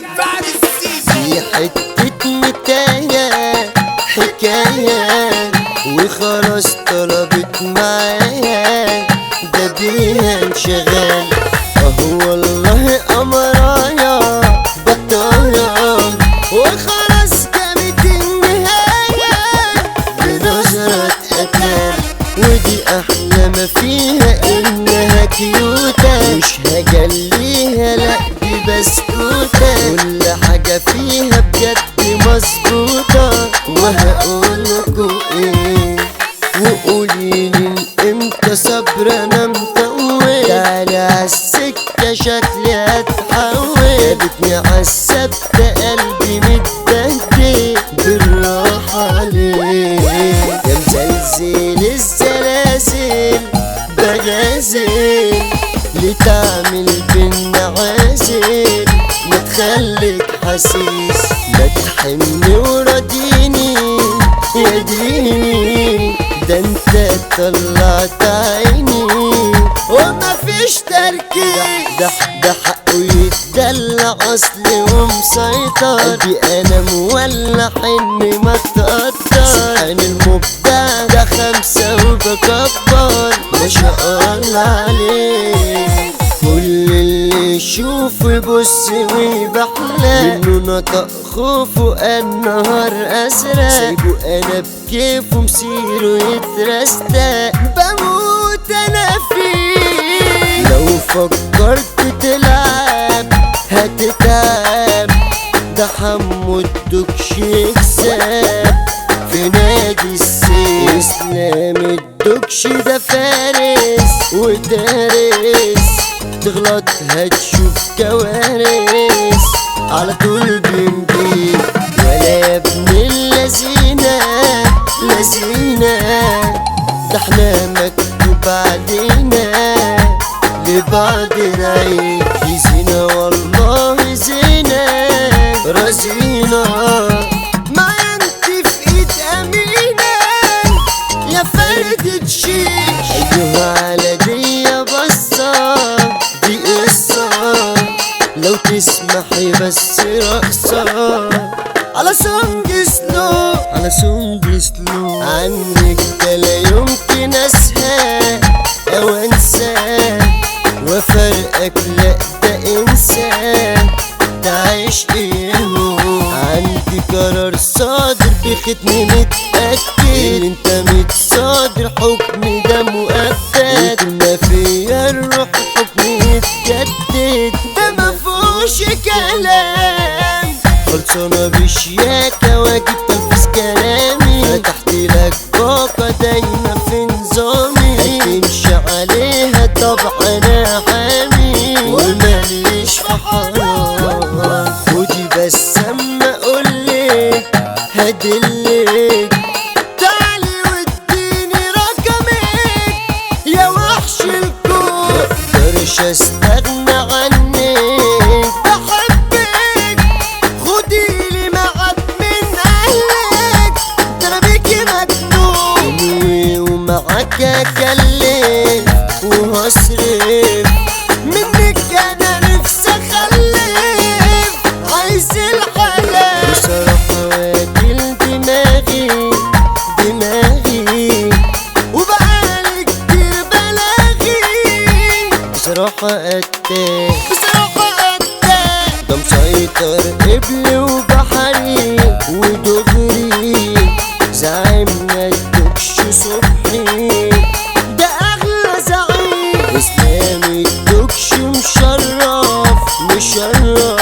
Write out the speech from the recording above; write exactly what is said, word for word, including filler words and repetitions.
فارس سيسي في حتة متاية حكاية وخلاص طلبت معايا ده بيها انشغال اهو والله قمرايا بطايا وخلاص جابت النهاية بنظرة قتال ودي احلى ما فيها انها كيوتة مش هجليها لا دي بسكوتة كل حاجة فيها بجد مظبوطة وهقولكوا ايه وقوليلي امتى صبر انا مطول تعالي عالسكة شكلي هتحول جابتني عالثابتة قلبي متبهدل بالراحة عليه يا مزلزل الزلازل بغازل لتعمل بينا عازل ما تخليك حسيس ما تحني وراضيني يا ديني ده انت طلعت عيني وما فيش تركيز ده ده حقه يتدلع اصلي ومسيطر قلبي انا مولع اني ما تقدر سبحان المبدع ده خمسة وبكبر ما شاء الله عليه كل اللي يشوفه يبص ويبحلى منه نطق خوفه النهار ازرق سايبه انا بكيفه مسيره يترستق بموت انا فيه لو فكرت تلعب هتتعب ده حمو الدكش يكسب في نادي السيف اسلام الدكش ده فارس ودارس تغلط هتشوف كوارث على طول بنجيب ولا يا ابن اللذينة لذينة ده احنا مكتوب علينا لبعض نعيش في زينة والله زينة رزينة ما انت في ايد امينة يا فردة شيش ايوه على دي بصة دي قصة لو تسمحي بس رقصة على سونج سلو على سونج سلو عنك ده لا يمكن اسهى او انسى وفرقك لا ده انسان تعيش ايه عندي قرار صادر بختمي متأكد انت متصادر حكمي ده مؤكد ما فيا الروح حكمي يتجدد ده مفهوش كلام خلصانة بشياكة واجب تنفذ كلامي فتحت لك باقة دايما في نظامي هتمشي عليها طبعا انا حامي وماليش في حرام خدي بس اما اقولك هدلك تعالي واديني رقمك يا وحش الكون مقدرش استغنى عنك بحبك خديلي ميعاد من اهلك ده انا بيكي مجنون ومعاك اكلف وهصرف منك انا نفسي اخلف عايز الحلال بصراحة واكل دماغي دماغي وبقالي كتير بلاغي بصراحة قتال بصراحة قتال ده مسيطر قبلي وبحري ودغري زعيمنا الدكش صبحي ده اغلى زعيم اسلام الدكش مشرف مشرف